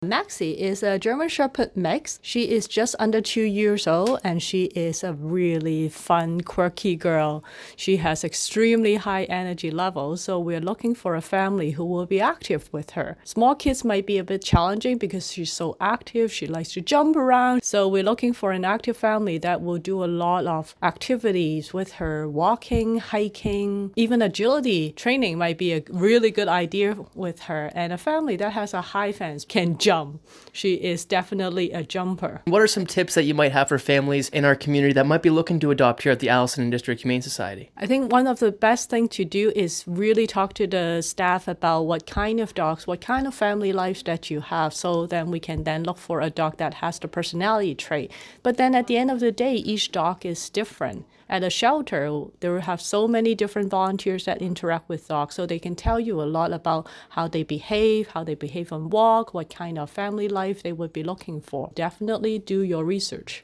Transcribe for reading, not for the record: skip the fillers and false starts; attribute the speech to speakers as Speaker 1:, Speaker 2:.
Speaker 1: Maxie is a German Shepherd mix. She is just under 2 years old and she is a really fun, quirky girl. She has extremely high energy levels, so we're looking for a family who will be active with her. Small kids might be a bit challenging because she's so active, she likes to jump around. So we're looking for an active family that will do a lot of activities with her, walking, hiking, even agility training might be a really good idea with her. And a family that has a high fence can jump. She is definitely a jumper.
Speaker 2: What are some tips that you might have for families in our community that might be looking to adopt here at the Allison District Humane Society?
Speaker 1: I think one of the best things to do is really talk to the staff about what kind of dogs, what kind of family life that you have, so then we can then look for a dog that has the personality trait. But then at the end of the day, each dog is different. At a shelter, there will have so many different volunteers that interact with dogs, so they can tell you a lot about how they behave on walk, what kind of family life they would be looking for. Definitely do your research.